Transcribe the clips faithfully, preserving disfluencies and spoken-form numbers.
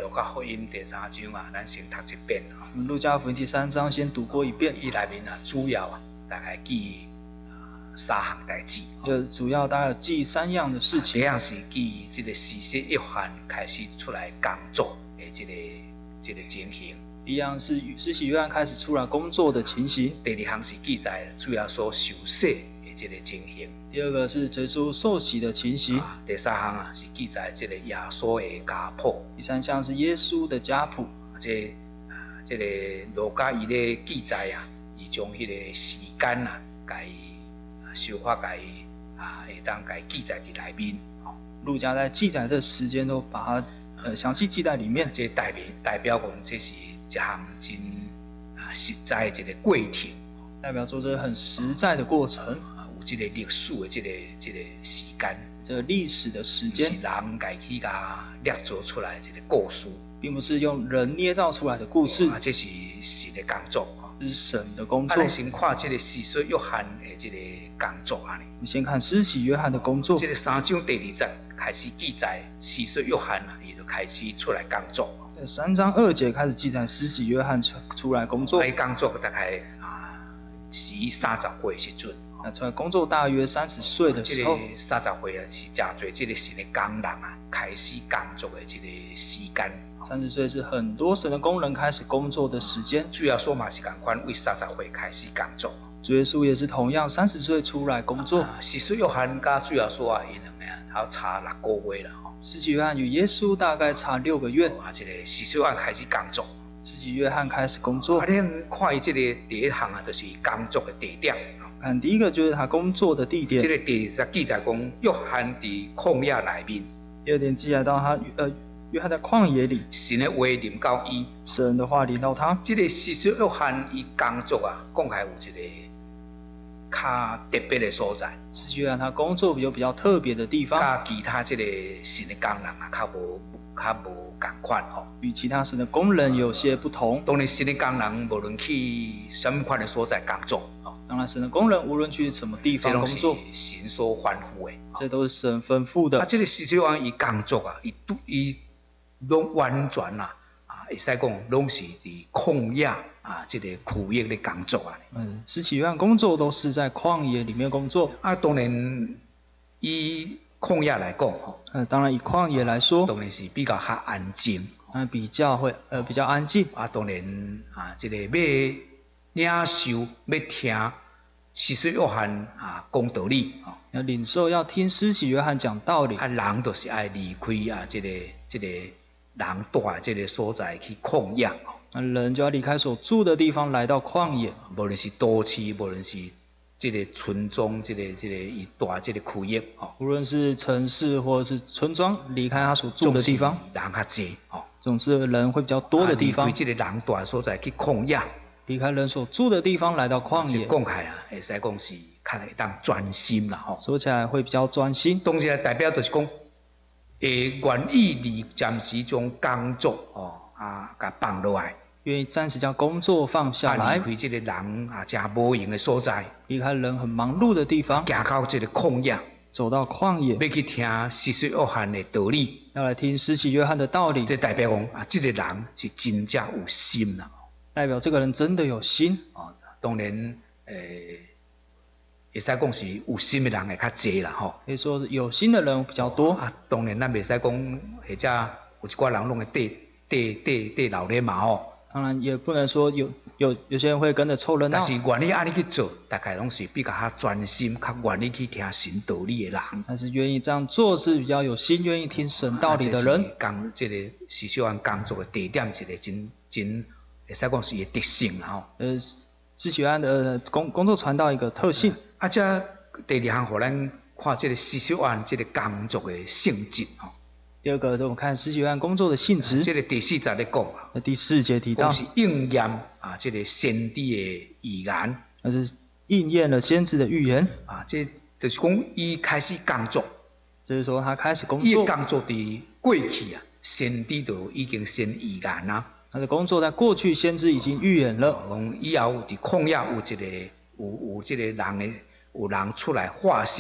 路加福音第三章啊，咱先读一遍啊。 路加福音第三章先读过一遍， 伊内面啊，主要啊，大概记三项代志。 就主要大概记三样的事第一情。 项是记这个施洗约翰开始出来工作的这个这个情形。 第一样是施洗约翰开始出来工作的情形。 第二项是记载主要所受洗的这个情形。 第二个是耶稣受洗的情形。 啊、第三项啊是记载这个耶稣的家谱。 第三项是耶稣的家谱。 这啊这个路加伊咧记载啊，伊将迄个时间啊，甲伊小可甲伊啊，会当甲伊记载伫内面。哦， 路加在记载的时间都把它呃详细记在里面。 这代表代表讲这是一项真啊实在的一个过程， 代表说这是很实在的过程， 啊有这个历史的这个这个时间， 这个历史的时间是人家去甲捏造出来的一个故事， 并不是用人捏造出来的故事， 啊，这是神的工作。 这是神的工啊， 作。 咱先看这个施洗约翰的这个工作啊。 我们先看施洗约翰的工作。 这个三章第二节开始记载施洗约翰啊，伊就开始出来工作。 在三章二节开始记载施洗约翰出出来工作。 伊工作大概啊是三十岁时阵。 那出来工作大约三十岁的时候。 这个三十岁啊是真侪这个神的工人啊开始工作的这个时间。 三十岁是很多神的工人开始工作的时间。 主耶稣嘛是同款，为三十岁开始工作。 主耶稣也是同样三十岁出来工作。 施洗约翰甲主耶稣啊，因两个啊，还有差六个月啦。 施洗约翰与耶稣大概差六个月。 啊，这个施洗约翰开始工作。 施洗约翰开始工作。 啊，你看伊这个第一项啊，就是工作的地点。 看第一个就是他工作的地点。 这个第二节记载讲，约翰伫旷野内面。 第二点记载到他呃。约翰在旷野里， 神的话临到伊， 神的话临到他。 这个施洗约翰伊工作啊，讲起来有一个较特别的所在。 施洗约翰他工作有比较特别的地方， 甲其他这个神的工人啊，较无较无共款吼。 与其他神的工人有些不同。 当然，神的工人无论去什么款的所在工作， 当然神的工人无论去什么地方工作， 这是神所吩咐的， 这都是神吩咐的。 啊，这个施洗约翰伊工作啊，伊伊。拢完全啦，啊，会使讲拢是伫旷野啊，这个苦役的工作啊。 嗯，施洗约翰工作都是在旷野里面工作。 啊，当然以旷野来讲吼， 呃，当然以旷野来说， 当然是比较较安静， 啊，比较会呃比较安静。 啊，当然啊，这个要领受要听施洗约翰啊讲道理啊， 要领受要听施洗约翰讲道理。 啊，人都是爱离开啊，这个这个。人住的这个所在去旷野， 那人就要离开所住的地方，来到旷野。 无论是都市，无论是这个村庄，这个这个伊住这个区域，哦， 无论是城市或者是村庄，离开他所住的地方， 人较济，哦， 总是人会比较多的地方。 离开这个人住的所在去旷野， 离开人所住的地方，来到旷野。 讲起来啊，会使讲是较会当专心啦，吼。 说起来会比较专心。 当然代表就是讲。会愿意离暂时将工作哦啊，甲放落来， 愿意暂时将工作放下来， 离开这个人啊真无用的所在， 离开人很忙碌的地方， 行到这个旷野， 走到旷野， 要去听施洗约翰的道理， 要来听施洗约翰的道理。 这代表讲啊，这个人是真正有心啦， 代表这个人真的有心哦。当然，诶。会使讲是有心的人会较济啦，吼。 可以说有心的人比较多。 啊，当然咱袂使讲，或者有一寡人拢会缀缀缀缀老热嘛，吼。 当然也不能说有有有些人会跟着凑热闹。 但是愿意安尼去做，大概拢是比较较专心，较愿意去听神道理的人。 但是愿意这样做是比较有心，愿意听神道理的人。 工这个施洗约翰工作的地点，一个真真会使讲是伊的特性啦，吼。 呃，施洗约翰的工工作传到一个特性。 啊，这第二项，互咱看这个施洗约翰这个工作的性质吼。 第二个，我们看施洗约翰工作的性质。 这个第四节咧讲啊。 那第四节提到。 是应验啊，这个先知的预言。 那是应验了先知的预言。 啊，这就是讲伊开始工作。 就是说他开始工作。 伊工作伫过去啊，先知就已经先预言啦。 他的工作在过去先知已经预言了。 讲以後伫曠野有一個有有即個人的有人出來發聲，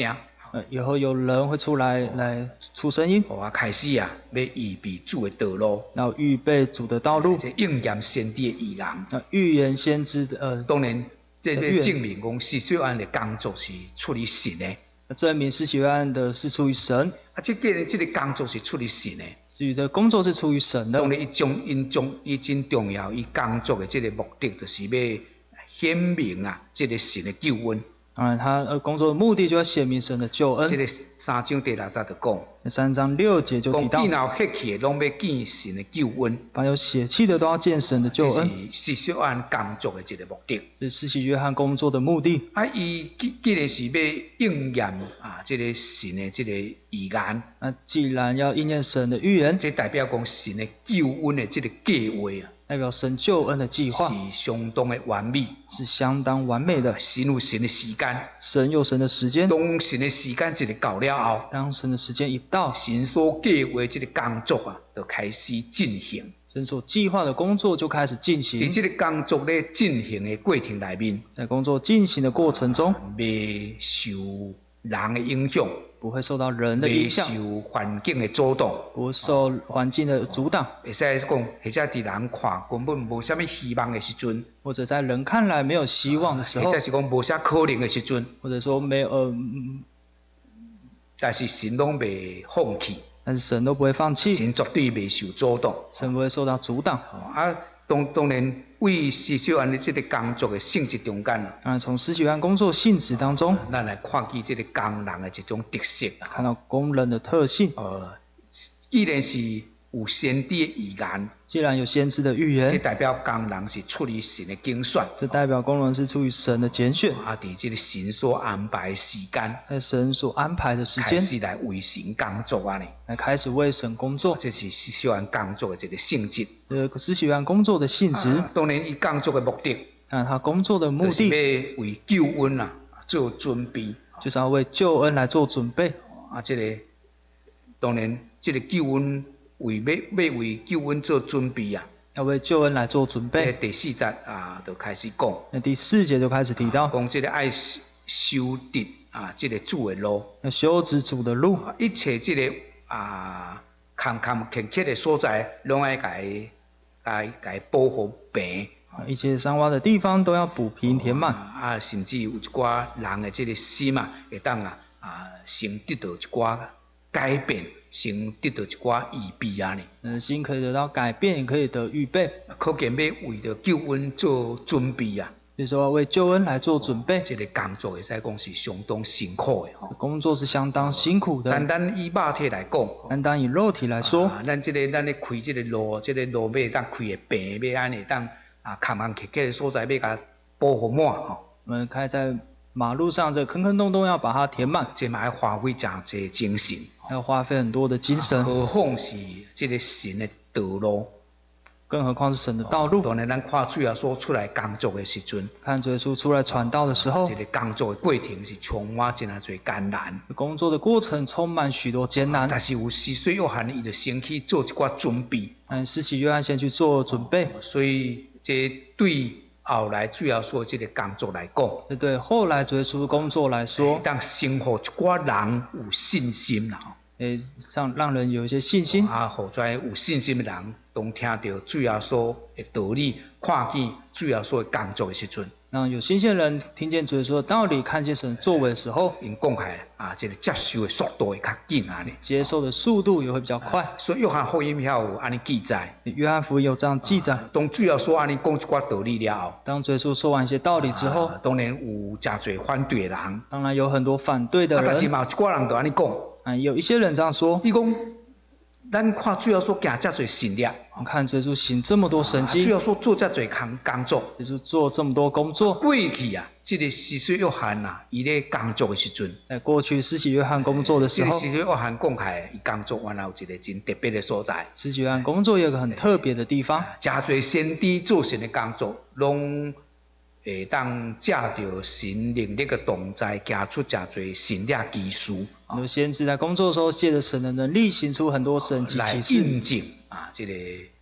呃，以后有人会出来来出声音， 我开始啊，要预备主的道路， 然后预备主的道路， 这应验先知的预言。 那预言先知的呃， 当然，这要证明讲施洗约翰的工作是出于神的。 证明施洗约翰的是出于神， 啊，这个这个工作是出于神的。 至于这工作是出于神的。 当然，伊将因将伊真重要，伊工作的这个目的就是要显明啊，这个神的救恩。 当然，他呃工作的目的就要显明神的救恩。 这个三章第六节就讲， 三章六节就提到， 讲见有血气的，拢要见神的救恩。 凡有血气的都要见神的救恩。 这是施洗约翰工作的这个目的。 这是施洗约翰工作的目的。 啊，伊既既然是要应验啊，这个神的这个预言。 那既然要应验神的预言， 这代表讲神的救恩的这个计划啊。 代表神救恩的计划是相当的完美， 是相当完美的。 神有神的时间， 神有神的时间。 当神的时间一个到了后， 当神的时间一到， 神所计划这个工作啊，就开始进行。 神所计划的工作就开始进行。 在这个工作咧进行的过程里面， 在工作进行的过程中， 未受人的影响。 不会受到人的影响， 未受环境的阻挡， 不会受环境的阻挡。 会使讲，或者伫人看根本无啥物希望的时阵， 或者在人看来没有希望的时候， 或者是讲无啥可能的时阵， 或者说没有呃，嗯、 但是神拢未放弃， 但是神都不会放弃， 神绝对未受阻挡， 神不会受到阻挡。 啊，当当然。为施洗约翰的这个工作的性质中间啊， 当然从施洗约翰工作性质当中， 咱来看见这个工人的一种特色啊， 看到工人的特性。 呃，既然是有先知的预言， 既然有先知的预言， 这代表工人是出于神的精选， 这代表工人是出于神的拣选， 啊，伫这个神所安排的时间， 在神所安排的时间， 开始来为神工作啊呢， 来开始为神工作， 这是施洗约翰工作的这个性质。 呃，施洗约翰工作的性质， 啊、当然，伊工作的目的， 啊，他工作的目的， 就是要为救恩啊做准备， 就是要为救恩来做准备。 啊，这个当然，这个救恩。为要要为救恩做准备啊， 要为救恩来做准备。 第四节啊，就开始讲。 那第四节就开始提到， 讲这个爱修直啊，这个主的路， 要修直主的路， 一切这个啊坎坎坷坷的所在，拢爱甲伊、甲伊、甲伊保护平。 一切伤洼的地方都要补平填满。 啊，甚至有一寡人的这个心啊，会当啊啊，先得到一寡改变。先得到一寡预备啊呢， 嗯，心可以得到改变，也可以得预备。 可见要为着救恩做准备啊， 所以说为救恩来做准备。 这个工作会使讲是相当辛苦的吼。 工作是相当辛苦的。 单单以肉体来讲， 单单以肉体来说， 啊、咱这个咱咧开这个路，这个路要当开的平，要安尼当啊坎坎坷坷的所在要甲保护满吼。 我们开在马路上这坑坑洞洞要把它填满， 这嘛要花费真侪精神， 要花费很多的精神。 何况是这个神的道路， 更何况是神的道路。 当然，咱看主耶稣出来工作的时阵， 看主耶稣出来传道的时候， 这个工作的过程是充满真啊侪艰难。 工作的过程充满许多艰难， 但是有施洗约翰伊就先去做一寡准备。 嗯，施洗约翰先去做准备， 所以这对后来主要说这个工作来讲， 对对，后来主耶稣工作来说， 当生活一寡人有信心啦， 诶，让让人有一些信心啊，好在有信心的人，当听到主耶稣的道理，看见主耶稣的工作的时阵， 让有信心的人听见主耶稣的道理，看见神作为的时候， 因讲起来啊，这个接受的速度会较紧啊呢， 接受的速度也会比较快。 所以约翰福音遐有安尼记载， 约翰福音有这样记载。 当主耶稣安尼讲一寡道理了后， 当主耶稣说完一些道理之后， 啊、当然有真侪反对的人， 当然有很多反对的人， 啊、但是嘛有一寡人就安尼讲， 啊，有一些人这样说， 伊讲。咱看主要说行遮侪神力， 我看主耶稣行这么多神迹， 主要说做遮侪工工作， 耶稣做这么多工作。 过去啊，这个施洗约翰啊，伊咧工作的时阵， 在过去施洗约翰工作的时候， 这个施洗约翰讲起来，伊工作原来有一个真特别的所在。 施洗约翰工作有一个很特别的地方， 真侪先知做神的工作，拢会当借着神能力的同在，行出真侪神力奇事。 有先知在工作的时候，借着神的能力行出很多神迹奇事， 来印证啊，这个啊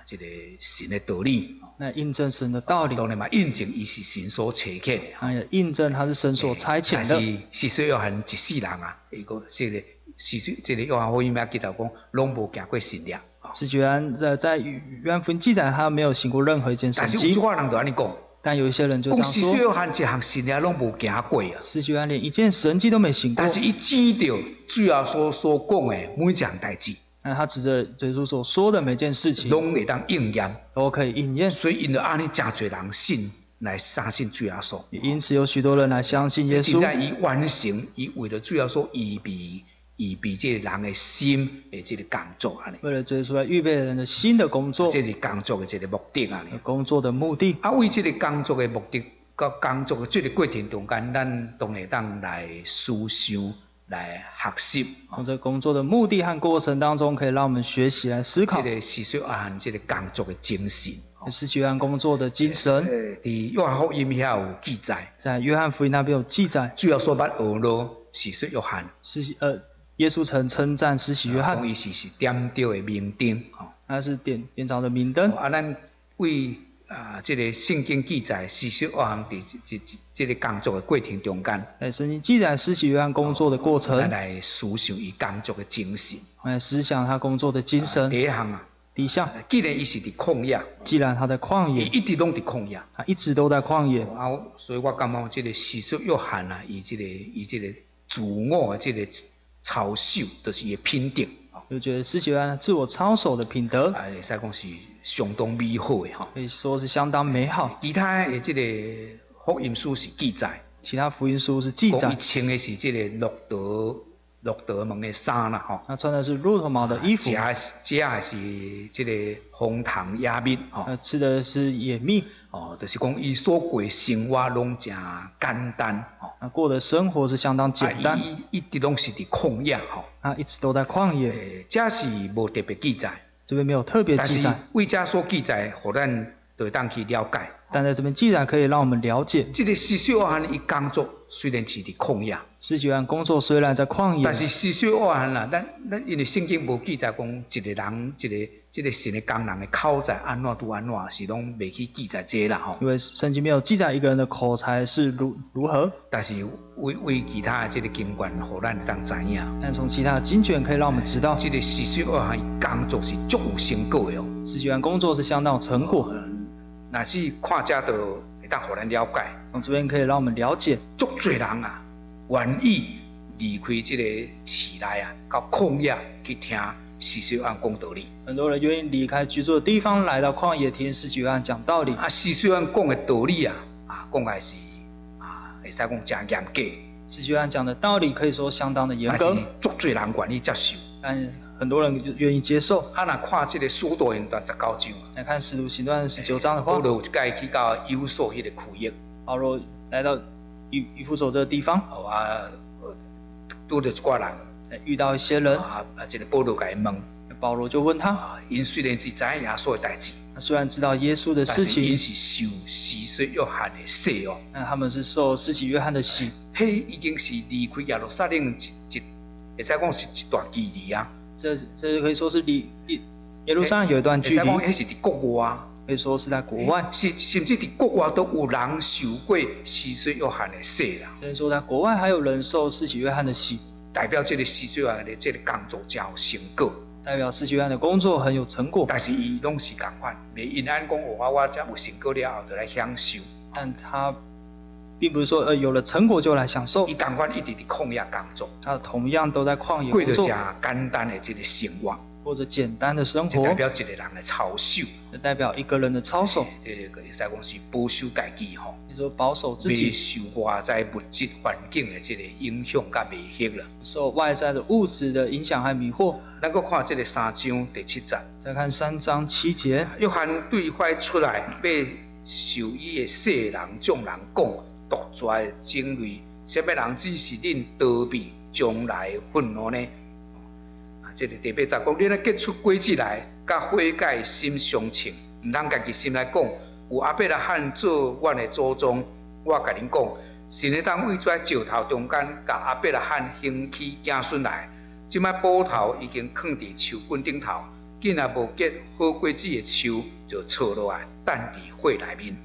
这个神的道理。 来印证神的道理， 当然嘛，印证伊是神所差遣的。 他也印证他是神所差遣的。 但是施洗约翰一世人啊，伊个这个施洗这个约翰福音也记到讲，拢无行过神力。 施洗约翰在在约翰福音记载，他没有行过任何一件神迹。 但是有种人就安尼讲。 但有一些人就这样说， 施洗约翰一项神力拢无行过啊。 施洗约翰连一件神迹都没行过。 但是伊指着主要所所讲的每一项代志。 那他指着耶稣所说的每件事情， 拢会当应验， 都可以应验。 所以因就安尼真侪人信来相信主耶稣。 因此有许多人来相信耶稣。 现在伊完成，伊为了主耶稣预备预备这个人的心的这个工作安尼。 为了耶稣来预备人的新的工作， 这是工作的这个目的安尼。 工作的目的。 啊，为这个工作的目的，甲工作的这个过程中间，咱都会当来思想。来学习， 从这工作的目的和过程当中，可以让我们学习来思考。 这个施洗约翰这个工作的精神， 施洗约翰工作的精神。 在约翰福音遐有记载， 在约翰福音那边有记载。 主要说捌学咯，施洗约翰。 施洗呃，耶稣曾称赞施洗约翰， 讲伊是是点着的明灯， 他是点点着的明灯。 啊，咱为啊，这个圣经记载施洗约翰伫这这这个工作的过程中间， 哎，圣经记载施洗约翰工作的过程， 咱来思想伊工作的精神， 来思想他工作的精神。 第一项啊， 第一项， 既然伊是伫旷野， 既然他在旷野， 伊一直拢伫旷野， 他一直都在旷野。 啊，所以我感觉这个施洗约翰啊，伊这个伊这个自我的这个操守，就是伊的品德。 就觉得施洗约翰自我操守的品德， 哎，使讲是相当美好的哈， 可以说是相当美好。 其他的这个福音书是记载， 其他福音书是记载， 伊穿的是这个骆驼骆驼毛的衫啦哈， 他穿的是骆驼毛的衣服， 食食的是这个红糖野蜜哈， 吃的是野蜜哦，就是讲伊所过生活拢真简单哦， 他过的生活是相当简单， 伊一直拢是伫旷野哈。 他一直都在旷野， 诶，这是无特别记载， 这边没有特别记载， 但是为这所记载，互咱就当去了解。 但在这边记载可以让我们了解， 这个施洗约翰伊工作虽然是伫旷野， 施洗约翰工作虽然在旷野， 但是施洗约翰啦，咱咱因为圣经无记载讲一个人，一个这个神的工人的口才安怎拄安怎，是拢未去记载这啦吼。 因为圣经没有记载一个人的口才是如如何， 但是为为其他的这个经卷，互咱当知影。 但从其他的经卷可以让我们知道， 这个施洗约翰工作是足有成果的哦。 施洗约翰工作是相当有成果。 若是看这就会当互咱了解， 从这边可以让我们了解， 足侪人啊，愿意离开这个市内啊，到旷野去听施洗约翰讲道理。 很多人愿意离开居住的地方，来到旷野听施洗约翰讲道理。 啊，施洗约翰讲的道理啊，啊，讲的是啊，会使讲真严格。 施洗约翰讲的道理可以说相当的严格， 但是足侪人愿意接受。 但很多人愿意接受。 啊，若看这个《使徒行传》十九章， 来看《使徒行传》十九章的话， 保罗有一届去到以弗所迄个区域， 保罗来到以以弗所这个地方， 哦啊，拄着一寡人， 遇到一些人， 啊啊，这个保罗甲伊问， 保罗就问他， 啊，因虽然是知影耶稣的代志， 他虽然知道耶稣的事情， 但是因是受施洗约翰的洗哦， 但他们是受施洗约翰的洗， 迄已经是离开耶路撒冷一一，会使讲是一段距离啊。 这这可以说是离离耶路撒冷有一段距离， 会使讲迄是伫国外， 可以说是在国外， 甚甚至伫国外都有人受过施洗约翰的洗啦。 所以说在国外还有人受施洗约翰的洗， 代表这个施洗约翰的这个工作真有成果， 代表施洗约翰的工作很有成果。 但是伊拢是共款，袂因安讲哦，我这有成果了后就来享受。 但他并不是说呃有了成果就来享受， 伊共款一直伫旷野工作， 他同样都在旷野过着工作， 真简单的这个生活， 过着简单的生这代活， 表一个人的操守， 这代表一个人的操守。 这个会使讲是保守家己吼， 你说保守自袂己， 受外在物质环境的这个影响甲迷惑啦。 受外在的物质的影响和迷惑。 咱搁看这个三章第七节， 再看三章七节， 约翰对外出来，要受伊的世人众人讲，独在境内，什么人只是恁逃避将来的愤怒呢？啊，这个第八节讲，恁咧结出果子来，甲悔改心相称，毋通家己心来讲，有阿伯拉罕做阮的祖宗，我甲恁讲，神会当为在石头中间，甲阿伯拉罕兴起子孙来。即摆宝头已经放伫树棍顶头， 紧也无结好果子的树，就错落来，等伫火内面。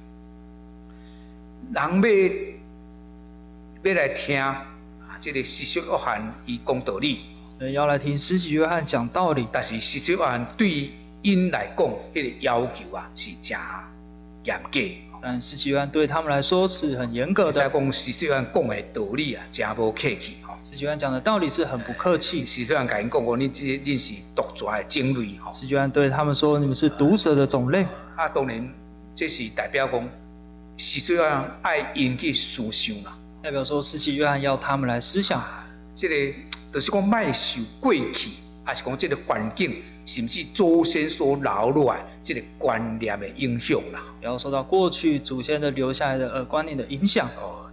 人要要来听啊，这个施洗约翰伊讲道理。 人要来听施洗约翰讲道理， 但是施洗约翰对因来讲，迄个要求啊是真严格。 但施洗约翰对他们来说是很严格的。 再讲施洗约翰讲的道理啊，真无客气吼。 施洗约翰讲的道理是很不客气。 施洗约翰甲因讲过，恁这恁是毒蛇的种类吼。 施洗约翰对他们说，你们是毒蛇的种类。 啊，当然这是代表讲施洗约翰爱因去思想啦。 代表说施洗约翰要他们来思想， 这个就是讲莫受过去，还是讲这个环境，甚至祖先所留落来这个观念的影响啦。 不要受到过去祖先的留下来的呃观念的影响。 哦，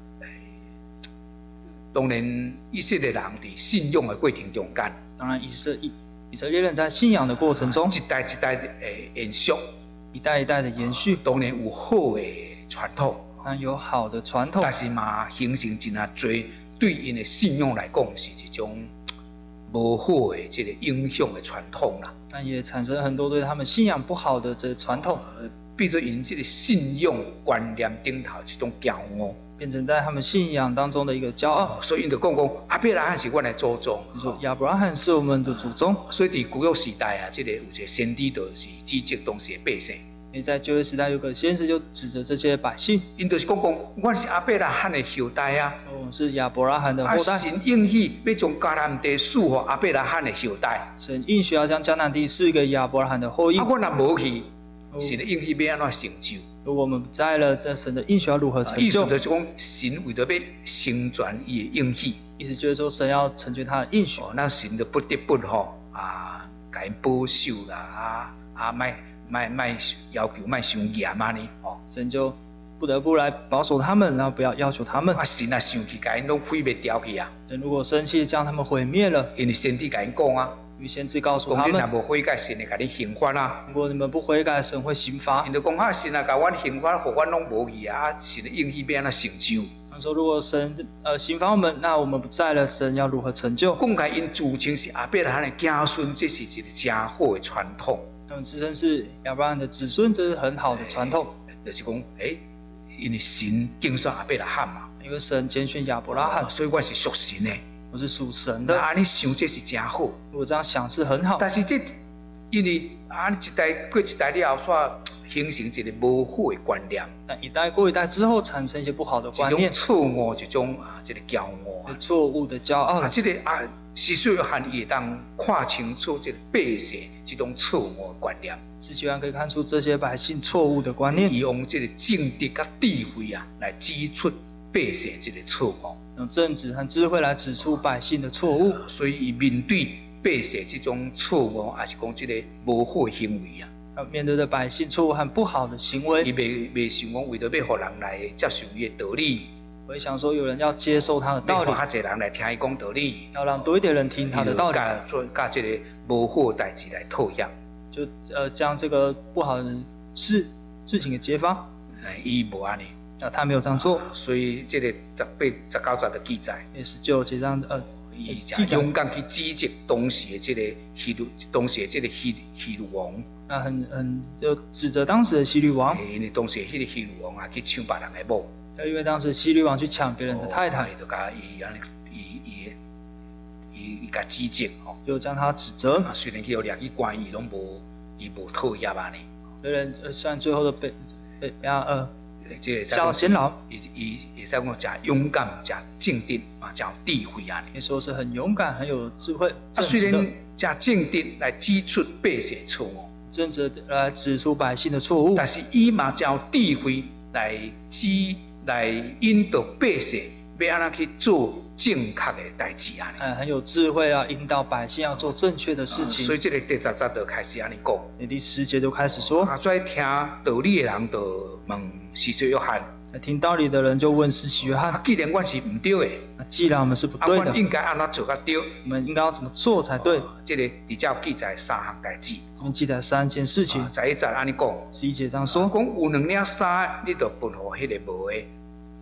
当然以色列人伫信仰的过程中间， 当然以色以以色列人在信仰的过程中， 一代一代的诶延续， 一代一代的延续， 当然有好的传统， 当然有好的传统， 但是嘛形成真啊多对因的信仰来讲是一种无好的这个影响的传统啦。 但也产生很多对他们信仰不好的这传统， 呃，变做因这个信仰观念顶头一种骄傲， 变成在他们信仰当中的一个骄傲。 所以因就讲讲阿伯拉罕是阮的祖宗， 你说亚伯拉罕是我们的祖宗， 所以伫古约时代啊，这个有一个先知就是指责当时的百姓。 因为在旧约时代有个先知就指着这些百姓， 因就是讲讲，阮是阿伯拉罕的后代啊， 我们是亚伯拉罕的后代。 啊，神应许要将迦南地赐予阿伯拉罕的后代。 神应许要将迦南地赐给亚伯拉罕的后裔。 啊，阮若无去，神的应许要安怎成就？ 如果我们不在了，这神的应许要如何成就？ 意思就是讲，神为着要成全伊的应许， 意思就是说，神要成全他的应许。 哦，那神就不得不吼啊，甲因保守啦，啊啊，莫莫莫要求莫伤严啊呢，哦， 神就不得不来保守他们，然后不要要求他们。 啊，神啊生气，甲因拢毁灭掉去啊。 神如果生气，将他们毁灭了， 因为先知甲因讲啊。 因为先知告诉他们， 讲你若无悔改，神会甲你刑罚啊。 如果你们不悔改，神会刑罚。 因就讲啊，神啊，甲阮刑罚，互阮拢无去啊，神的应许要安怎成就？ 他说，如果神呃刑罚我们，那我们不在了，神要如何成就？ 讲起因自称是阿伯拉罕的子孙，这是一个真好的传统。 他们自称是亚伯拉罕的子孙，这是很好的传统。 就是讲，诶，因为神拣选阿伯拉罕嘛， 因为神拣选亚伯拉罕， 所以我是属神的。 我是属神的。 啊，你想这是真好。 如果这样想是很好。 但是这因为啊，一代过一代了后，煞形成一个无好的观念。 但一代过一代之后，产生一些不好的观念， 一种错误，一种啊，这个骄傲， 错误的骄傲。 啊，这个啊，施洗约翰也当看清楚这个百姓这种错误的观念。 施洗约翰可以看出这些百姓错误的观念， 以用这个正直甲智慧啊，来指出百姓这个错误。 用正直和智慧来指出百姓的错误， 所以伊面对百姓这种错误，还是讲这个无好的行为啊。 啊，面对着百姓错误和不好的行为， 伊未未想讲为着要互人来接受伊的道理， 我会想说有人要接受他的道理， 要较侪人来听伊讲道理， 要让多一点人听他的道理， 做甲这个无好的代志来妥协， 就呃将这个不好的事事情给揭发。 哎，伊无安尼。 啊，他没有这样做， 所以这个十八、十九节的记载， 也十九节章呃， 伊真勇敢去指责当时的这个希律，当时的这个希希律王， 啊，很很就指责当时的希律王， 因为当时的迄个希律王啊去抢别人的某， 因为当时希律王去抢别人的太太， 伊就甲伊安尼，伊伊伊伊甲指责吼， 就将他指责。 啊，虽然去有掠去关，伊拢无伊无妥协安尼。 虽然呃，虽然最后的被被被啊呃。 这效监牢， 伊伊也是讲真勇敢、真正直啊，真智慧啊。 可以说是很勇敢、很有智慧。 啊，虽然真正直来指出百姓错误， 正直来指出百姓的错误， 但是伊嘛真有智慧来指来引导百姓要安怎去做正确的代志啊。 嗯，很有智慧啊，引导百姓要做正确的事情。 啊、所以这个第十节就开始安尼讲。 你第十节就开始说。 啊，在听道理的人就问施洗约翰。 听道理的人就问施洗约翰： 啊，既然我是唔对的， 啊，既然我们是不对的， 啊、我应该安怎做才对？ 我们应该要怎么做才对？ 哦、这个比较记载三项代志。 这边记载三件事情。 十一节安尼讲。 十一节这样说： 讲有两领衫，你就分互迄个无的。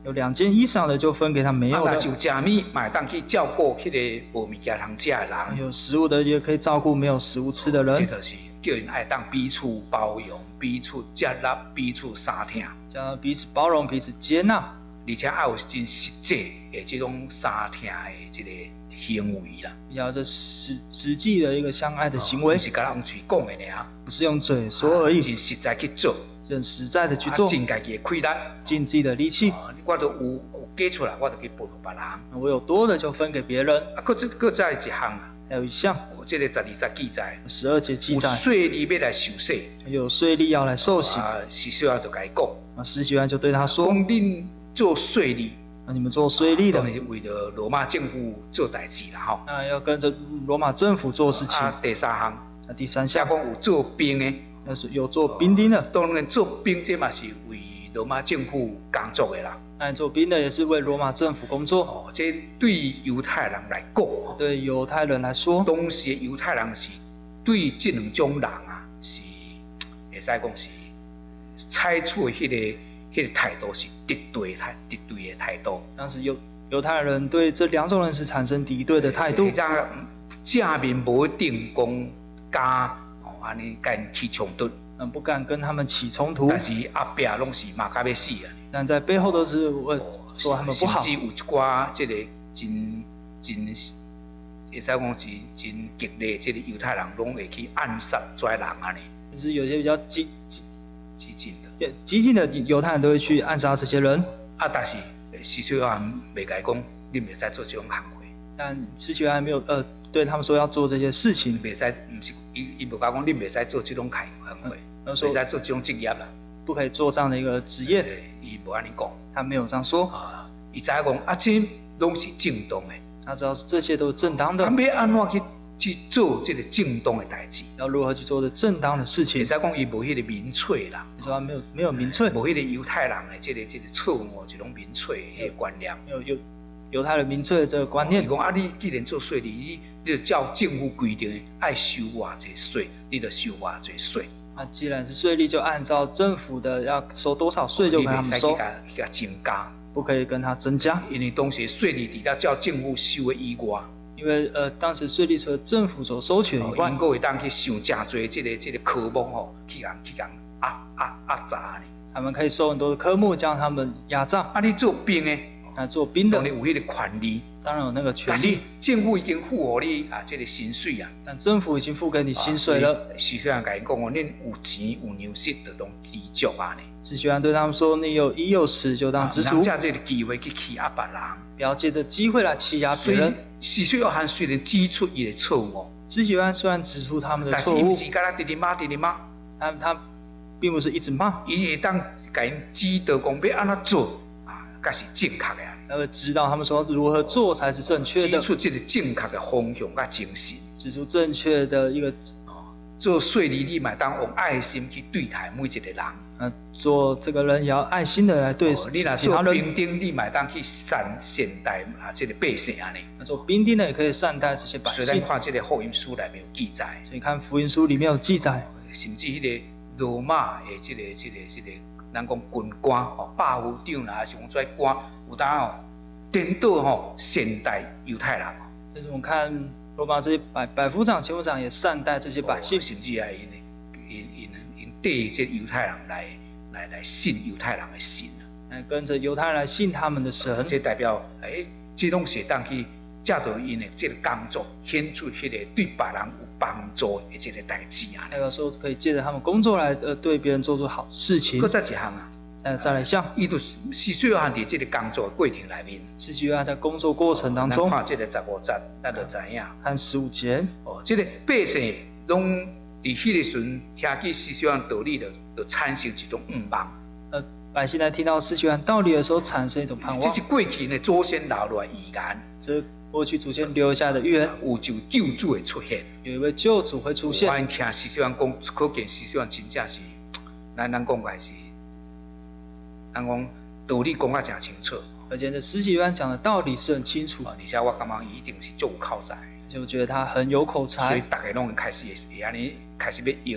有两件衣裳的就分给他没有的， 啊，若是有食物，嘛会当去照顾迄个无物件通食的人。 有食物的也可以照顾没有食物吃的人。 这就是叫人爱当彼此包容、彼此接纳、彼此相听， 将彼此包容、彼此接纳， 而且要有真实际的这种相听的这个行为啦。 要这实实际的一个相爱的行为， 不是甲人嘴讲的尔， 不是用嘴说而已， 真实在去做， 很实在的去做， 尽家己的气力， 尽自己的力气。 我都有有给出来，我就去分给别人。 我有多的就分给别人。 啊，搁这搁再一项啊， 还有一项， 我这个十二节记载， 十二节记载， 有税吏要来受洗， 有税吏要来受洗。 啊，施洗约就甲伊讲， 啊，施洗约就对他说， 讲恁做税吏。 啊，你们做税吏的， 当然是为了罗马政府做代志啦，吼。 啊，要跟着罗马政府做事情。 啊，第三项， 啊，第三项， 讲有做兵的， 要是有做兵丁的， 当然做兵这嘛是为罗马政府工作的啦。 那做兵的也是为罗马政府工作。 哦，这对犹太人来讲， 对犹太人来说， 当时的犹太人是对这两种人啊，是会使讲是采取迄个迄个态度是敌对态敌对的态度。 当时犹犹太人对这两种人是产生敌对的态度。 让正面无一定讲加哦，安尼甲因起冲突。 嗯，不敢跟他们起冲突。 但是后壁拢是骂甲要死啊！ 但在背后都是为说他们不好。 甚至有一寡即个真真，会使讲真真激烈，即个犹太人拢会去暗杀跩人安尼。 就是有些比较激激激进的， 激进的犹太人都会去暗杀这些人。 啊，但是施洗约翰袂甲伊讲，你袂使做这种行为。 但施洗约翰没有呃对他们说要做这些事情。 袂使，毋是伊伊无甲讲，你袂使做这种行行为，袂使做这种职业啦。 不可以做这样的一个职业。 伊无安尼讲， 他没有这样说。 啊，伊知影讲啊，这拢是正当的。 他知道这些都是正当的。 啊，要安怎去去做这个正当的代志？ 要如何去做这正当的事情？ 会使讲伊无迄个民粹啦。 你说他没有没有民粹， 无迄个犹太人的这个这个错误一种民粹迄个观念。 有有犹太人民粹的这个观念。 伊讲啊，你既然做税吏，你你就照政府规定的爱收偌济税，你就收偌济税。 啊，既然是税吏，就按照政府的要收多少税就跟他们收， 你袂使去甲增加， 不可以跟他增加。 因为当时税吏除了照政府收的以外， 因为呃当时税吏除了政府所收取的以外， 因阁会当去收真侪这个这个科目吼，去人去人压压压榨呢。 他们可以收很多的科目，将他们压榨。 啊，你做兵的， 啊做兵的， 当然有迄个权利， 当然有那个权但是利。 政府已经付予你啊，这个薪水啊。 但政府已经付给你薪水了。 施洗约翰甲因讲哦，恁有钱有粮食，就当知足啊呢。 施洗约翰对他们说：“你有衣有食，就当知足。” 借这个机会去欺压别人， 不要借着机会来欺压别人。 施洗约翰虽然指出伊的错误， 施洗约翰虽然指出他们的错误， 但是伊是敢若直直骂直直骂， 他他并不是一直骂， 伊会当甲因指导讲要安怎做啊，才是正确的。 他会指导他们说如何做才是正确的， 指出这个正确的方向甲精神， 指出正确的一个。 做税吏，你嘛当用爱心去对待每一个人。 啊，做这个人也要爱心的来对哦、你若其他人。 做兵丁，你嘛当去善善待啊，这个百姓安尼。 做兵丁的也可以善待这些百姓。 虽然看这个福音书里面有记载， 所以看福音书里面有记载， 甚至迄个罗马的这个这个这个，咱讲军官吼，百夫长啦，还是讲做官，有当哦颠倒吼善待犹太人。 这是我们看罗马这些百百夫长、千夫长也善待这些百姓， 哦、甚至啊，因因因因对这犹太人来来来信犹太人的神啊， 来跟着犹太人来信他们的神。 这代表诶，这拢是当去借着因的这个工作，显出迄个对别人有帮助的这个代志啊。 代表说可以借着他们工作来呃对别人做出好事情。 搁再一项啊。 呃，再来一项， 伊就是施洗约翰伫这个工作的过程里面， 施洗约翰在工作过程当中， 咱看这个十五节，咱就知影。 看十五节， 哦，这个百姓拢伫迄个时阵听见施洗约翰道理，就就产生一种盼望。 呃，百姓在听到施洗约翰道理的时候，产生一种盼望。 这是过去呢祖先留落来预言， 这过去祖先留下的预言， 有就救主会出现， 有一位救主会出现。 我因听施洗约翰讲，可见施洗约翰真正是，咱咱讲的是。咱讲道理讲啊真清楚， 而且这施洗约翰讲的道理是很清楚， 而且我感觉伊一定是足有口才， 就觉得他很有口才， 所以大家拢开始会安尼开始要摇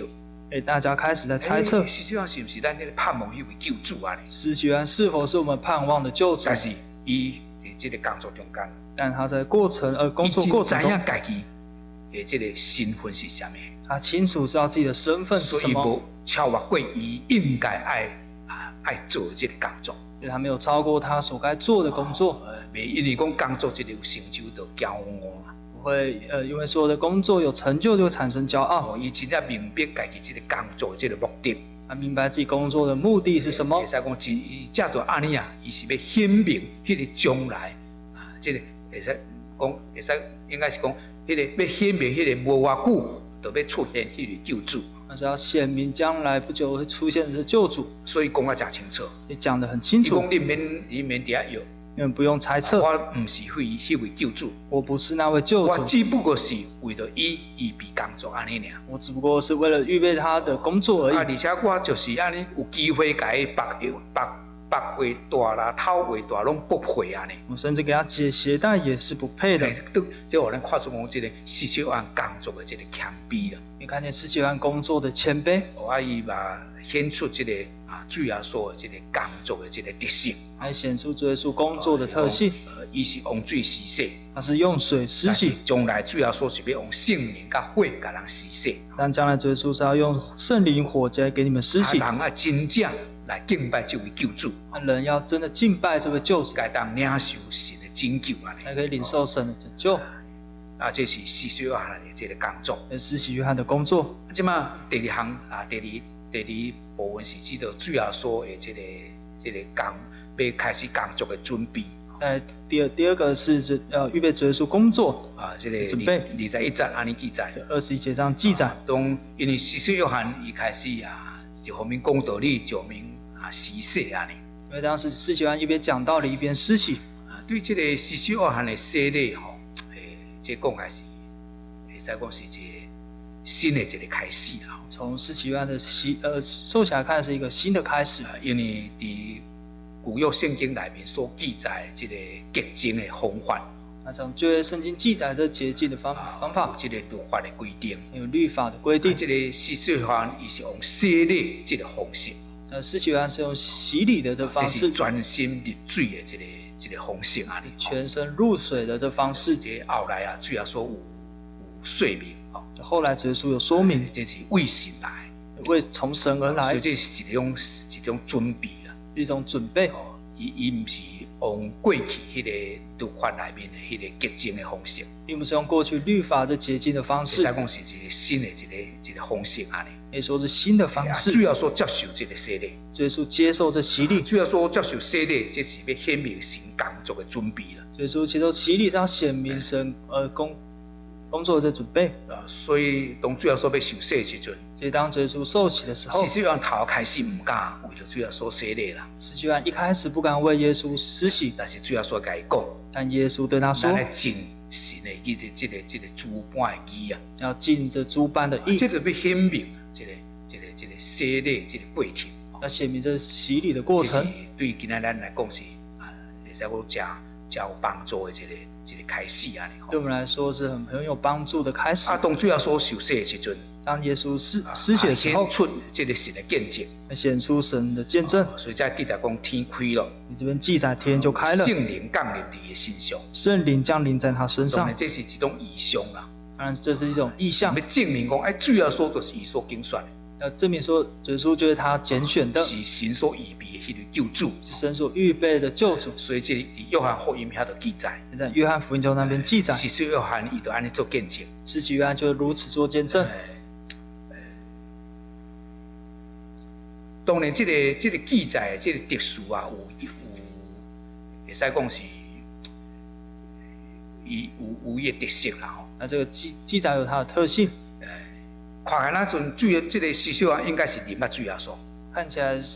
哎，大家开始在猜测， 实际上是不是咱那个盼望迄位救主啊？ 施洗约翰是否是我们盼望的救主？ 但是伊在这个工作中间， 但他在过程呃工作过程中， 知影家己的这个身份是什么， 他清楚知道自己的身份是什么， 所以无超越过伊应该爱啊爱做这个工作。 所以他没有超过他所该做的工作， 袂因为讲工作这个有成就就骄傲啦， 不会呃因为所有的工作有成就就会产生骄傲。 伊真正明白家己这个工作这个目的， 他明白自己工作的目的是什么。 会使讲，真伊这段安尼啊，伊是要显明迄个将来啊，这个会使讲，会使应该是讲，迄个要显明迄个无偌久就要出现迄个救主。 但是要显明将来不久会出现的救主， 所以讲啊真清楚， 你讲得很清楚。 你讲你免你免伫遐摇， 你们不用猜测。 我唔是为迄位救主， 我不是那位救主， 我只不过是为了伊预备工作安尼尔。 我只不过是为了预备他的工作而已。 啊，而且我就是安尼有机会甲伊白白白话大啦、头话大拢不配安尼。 我甚至给他解鞋带也是不配的。 都这互咱看出讲这个施洗约翰工作的这个谦卑啦。 你看见施洗约翰工作的谦卑， 啊，伊嘛显出这个啊主耶稣的这个工作的这个特性， 还显出主耶稣工作的特性。 呃，伊是用水施洗， 他是用水施洗。 将来主耶稣是要用圣灵甲火甲人施洗。 但将来主耶稣是要用圣灵火来给你们施洗。 人啊，真正来敬拜这位救主。 人要真的敬拜这个救主， 该当领受神的拯救安尼， 才可以领受神的拯救。 啊，这是施洗约翰的这个工作。 施洗约翰的工作。 即嘛第二项啊，第二第二部分是指到主耶稣的这个这个工要开始工作的准备。 呃，第二第二个是呃预备主耶稣工作啊，这个准备二十一节安尼记载。 二十一节上记载。 当因为施洗约翰一开始啊，一方面讲道理，一方面啊施洗安尼。 因为当时施洗约翰一边讲道理一边施洗。 啊，对这个施洗约翰的洗礼吼。这讲还是，会使讲是一个新的一个开始啦。 从施洗约翰的洗呃受洗来看是一个新的开始， 因为伫古约圣经内面所记载这个洁净的方法。 那从旧约圣经记载这洁净的方方法， 有这个律法的规定， 有律法的规定。 这个施洗约翰伊是用洗礼这个方式。 呃，施洗约翰是用洗礼的这个方式， 这是全身入水的这个这个方式啊， 全身入水的这方式。 这后来啊，主要说有有说明哦。 后来主耶稣有说明， 这是为神来， 为从神而来， 所以这是一种一种准备啦， 一种准备。 哦，伊伊唔是用过去迄个律法内面的迄个洁净的方式， 并不是用过去律法的洁净的方式， 实际讲是一个新的一个一个方式安尼。 可以说是新的方式。 主要说接受这个洗礼， 主耶稣接受这洗礼。 主要说接受洗礼，这是要显明神工作的准备啦。 主耶稣接受洗礼，是要显明神呃工工作的准备。 啊，所以当主要说要受洗的时阵， 所以当主耶稣受洗的时候， 施洗约翰头开始唔敢为了主要说洗礼啦。 施洗约翰一开始不敢为耶稣施洗， 但是主要说甲伊讲， 但耶稣对他说：“ 来尽神的这个这个这个主般的义啊， 要尽这诸般的义。” 这就要显明这个这个这个洗礼这个过程， 要显明这洗礼的过程。 对今仔咱来讲是啊，会使讲真真有帮助的这个这个开始啊。 对我们来说是很很有帮助的开始。 啊，当主要所受洗的时阵， 当耶稣施施洗的时候， 显出这个神的见证， 显出神的见证。 所以在记载讲天开了， 你这边记载天就开了， 圣灵降临在伊身上， 圣灵降临在他身上。 这是一种异象啦。 当然，这是一种意象， 要证明讲，哎，主要说就是伊所拣选的。 要证明说，主耶稣就是他拣选的， 是神所预备的迄个救主， 是神所预备的救主。 所以这里约翰福音遐就记载， 在约翰福音中那边记载， 施洗约翰伊就安尼做见证， 施洗约翰就如此做见证。 当然，这个这个记载的这个特殊啊，有有会使讲是，伊有有伊的特色啦吼。 那这个记记载有它的特性。 看起来那阵主要这个施洗约翰应该是啉捌水啊，说看起来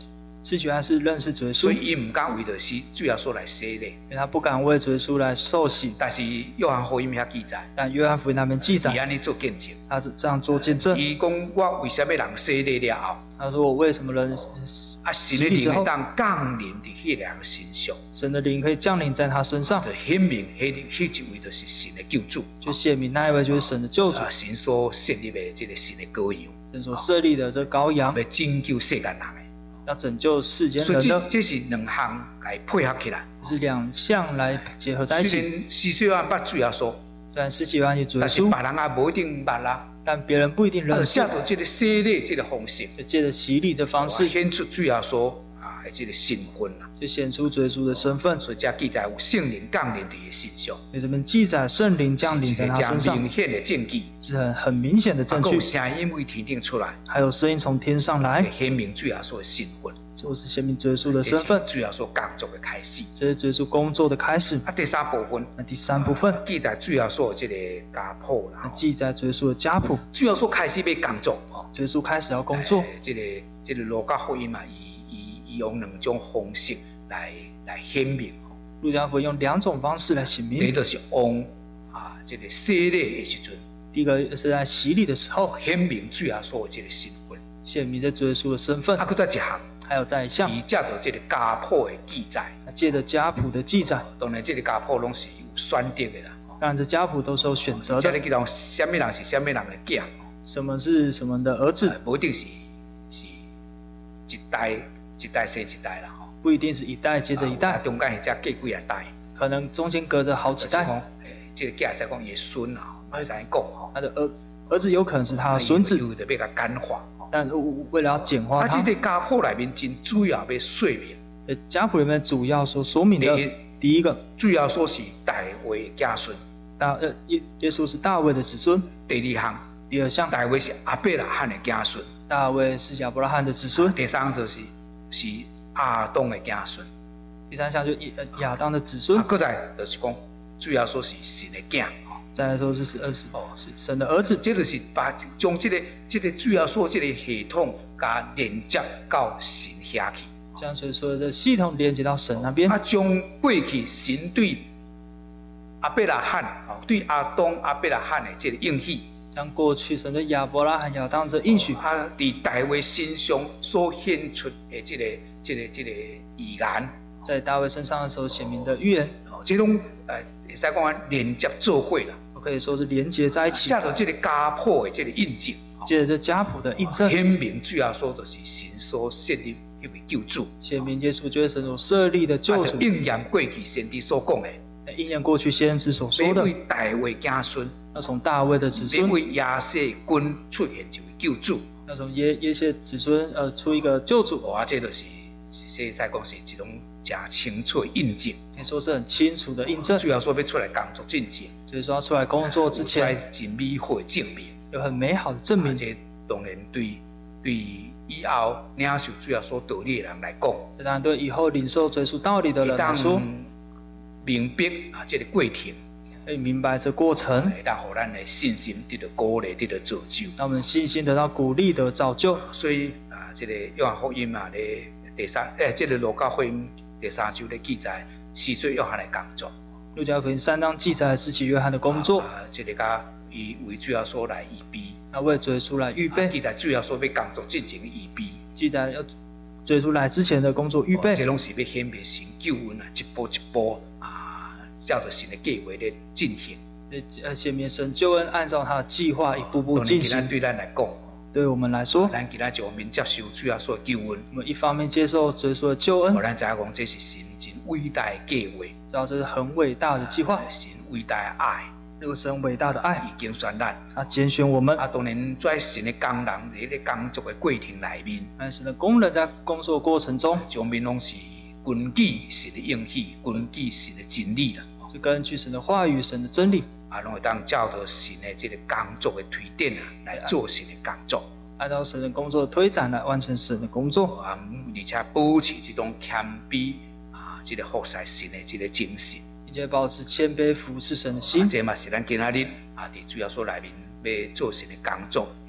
司祭约翰是认识主耶稣， 所以伊唔敢为着是主耶稣来洗礼。 因为他不敢为主耶稣来受洗。 但是约翰福音遐记载， 但约翰福音那边记伊载， 安尼做见证。 他是这样做见证。 伊讲我为什么人洗礼了后， 他说：“我为什么人啊神的灵会当降临伫迄个人身上， 神的灵可以降临在他身上， 就显明迄迄一位就是神的救主， 就显明那一位就是神的救主， 啊神所设立的这个神的羔羊， 神所设立的这羔羊， 要拯救世间人的。 要拯救世间所以这人的。 这是两项来配合起来。 是两项来结合在一起。 虽然司祭约翰捌主耶稣， 虽然司祭约翰是主耶但是稣， 别人也无一定捌啦。 但别人不一定认识借。着这个洗礼这个方式， 就借着洗礼这方式， 显出主耶稣啊的这个身份啦。 就显出主耶稣的身份。 所以这记载有圣灵降临伫伊身上。 所以这边记载圣灵降临在他身上， 明显的证据， 是很很明显的证据。 还有声音为天顶出来， 还有声音从天上来， 显明主耶稣的身份。 就是显明主耶稣的身份。 主耶稣工作的开始， 这是主耶稣工作的开始。 啊，第三部分， 那第三部分记载主耶稣的这个家谱啦。 记载主耶稣的家谱。 主耶稣开始要工作， 主耶稣开始要工作。 欸、这个这个路加福音嘛，以以以用两种方式来来显明。 路加福音用两种方式来显明。 第一就是往啊，这个洗礼的时阵， 第一个是在洗礼的时候显明主耶稣的这个身份， 显明在主耶稣的身份。 啊，佫再一项。 还有再一项， 以借着这个家谱的记载， 借着家谱的记载， 当然这个家谱拢是有选择的啦。 当然，这家谱都是有选择的。 这个记讲什么人是什么人的囝， 什么是什么的儿子， 不一定是是一代一代生一代啦，吼， 不一定是一代接着一代， 中间或者隔几啊代， 可能中间隔着好几代。 就是这个囝是讲伊的孙啊，唔使讲吼， 他的儿儿子有可能是他的孙子， 有特别个简化。 但为了要简化它， 啊，这个家谱里面真主要要说明， 在家谱里面主要所说明的，第一个， 主要说是大卫家孙， 大呃耶耶稣是大卫的子孙。 第二项， 第二项， 大卫是亚伯拉罕的家孙， 大卫是亚伯拉罕的子孙。 第三就是是亚当的家孙， 第三项就亚当的子孙。 啊，搁再就是讲，主要说是神的囝。 再来说是是儿子哦，是神的儿子， 这就是把将这个这个主要说这个系统甲连接到神遐去， 将所说的系统连接到神那边。 啊，将过去神对亚伯拉罕哦，对亚当亚伯拉罕的这个应许， 将过去神对亚伯拉罕亚当这应许， 啊，伫大卫身上所显出的这个这个这个预言， 在大卫身上的时候显明的预言， 哦，这种呃，会使讲连接做伙啦。 可以说是连结在一起， 借着这个家谱的这个印证， 借着这家谱的印证， 显明主要说的是神所设立一位救主， 显明耶稣就是神所设立的救主， 应验过去先知所讲的， 应验过去先知所说的， 要为大卫家孙， 要从大卫的子孙， 要为亚瑟君出现一位救主， 要从耶耶谢子孙呃出一个救主， 哇，这就是这使讲是一种真清楚的印证， 可以说是很清楚的印证。 主要说要出来工作之前， 所以说要出来工作之前， 真美好的证明， 有很美好的证明。 这当然对对以后领受主要所道理的人来讲， 这当然对以后领受追溯道理的人来说， 明白啊这个过程， 可以明白这过程， 会当互咱的信心得到鼓励，得到造就， 让我们信心得到鼓励的造就。 所以啊，这个约翰福音啊，咧第三诶，这个路加福音第三章咧记载，四岁约翰的工作。 路加福音三章记载司祭约翰的工作， 啊，这个甲伊为主要所来预备， 那为主耶稣来预备， 记载主要所要工作进前的预备， 记载要主耶稣来之前的工作预备， 这拢是要显明神救恩啊，一步一步啊，照着神的计划咧进行。 呃，显明神救恩按照他的计划一步步进行。 对咱来讲， 对我们来说， 咱今仔就面接受主要所救恩。 我们一方面接受主耶稣的救恩， 咱知影讲这是神真伟大的计划， 知道这是很伟大的计划， 神伟大的爱， 这个神伟大的爱已经选咱， 他拣选我们。 啊，当然在神的工人伫咧工作的过程里面， 但神的工人在工作过程中， 上面拢是根据神的应许，根据神的真理啦， 是根据神的话语、神的真理， 啊，拢会当照着神的这个工作的推展啊，来做神的工作。 按照神的工作的推展来完成神的工作， 啊，而且保持这种谦卑啊，这个服侍神的这个精神， 并且保持谦卑服侍神的心。 啊，这嘛是咱今仔日啊，伫主要所内面要做神的工作，会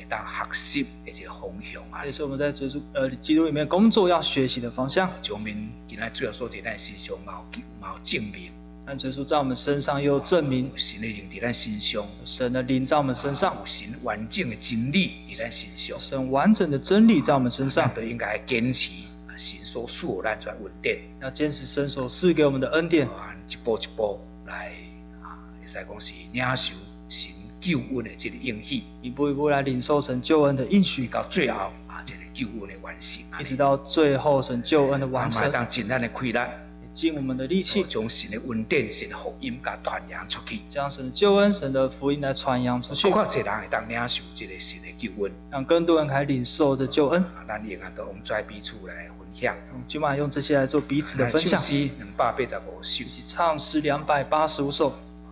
会当学习的一个方向啊。 也是我们在主呃基督里面工作要学习的方向。 上面今仔主要所在咱身上嘛有嘛有证明。 但耶稣在我们身上又证明有神的灵在咱身上， 神的灵在我们身上， 有神完整的真理在咱身上， 神完整的真理在我们身上， 咱都应该坚持神所赐咱这恩典， 要坚持神所赐给我们的恩典， 一步一步来啊，会使讲是领受神救恩的这个应许， 一步一步来领受神救恩的应许， 到最后啊，这个救恩的完成， 一直到最后神救恩的完成， 当尽咱的亏难。 尽我们的力气， 将神的恩典、神的福音，甲传扬出去。 将神的救恩、神的福音来传扬出去。 更较侪人会当领受这个神的救恩， 让更多人可以领受这救恩。 咱也按到我们在彼此来分享。 我们今晚用这些来做彼此的分享。 唱诗两百八十五首， 一起唱诗两百八十五首。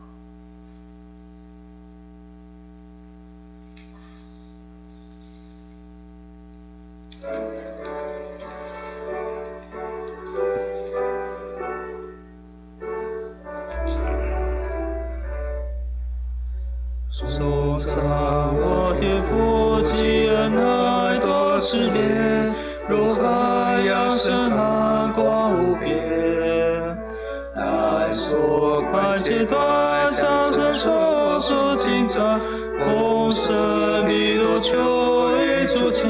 颂赞我天父及恩爱多炽烈，如海洋深海广无边。但所快阶段上升所属精彩，红色弥多求于主前。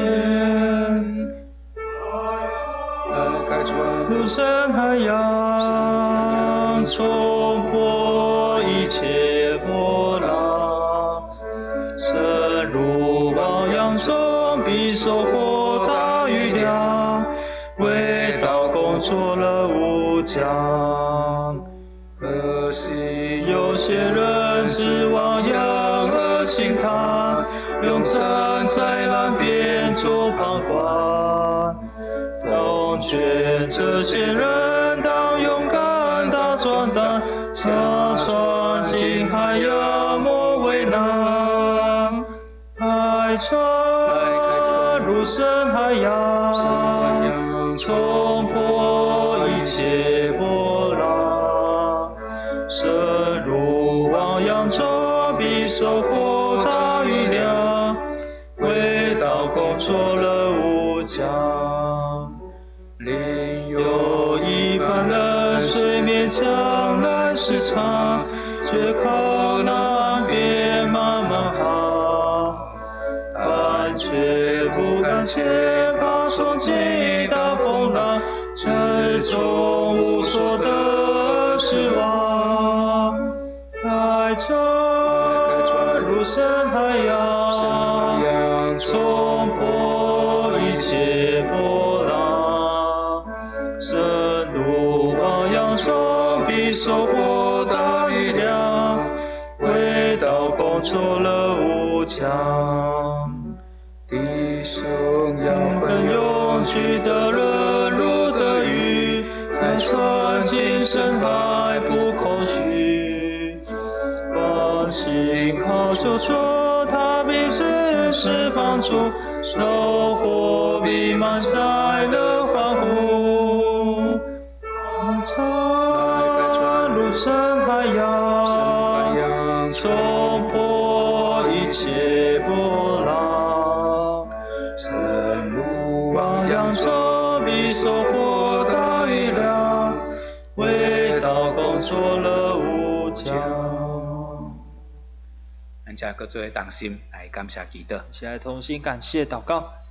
如深海洋，冲破一切波浪。深入汪洋中，必收获大雨量，为道工作了无疆。可惜有些人只望洋而轻叹，永站在岸边做旁观。奉劝这些人当勇敢大壮胆，向闯进海洋莫为难。海船如深海洋，冲破一切波浪。深入汪洋中，必收获大雨量，为道工作了无疆。另有一般人水面将来时长，却靠那边慢慢航，但却不敢前怕冲击大风浪，最终无所得失望。海船如深海洋，冲破一切波浪。深入汪洋中，必收获大雨量，为道工作了无疆。弟兄要奋勇取得了路的鱼，开船进深海不空虚。放心靠救主，他必知识帮助，收获必满载了欢呼。船如深海洋，冲破一切波浪。深入汪洋中，必收获大雨量，为道工作了无疆。 咱才搁做同心来感谢祈祷， 一起来同心感谢祷告。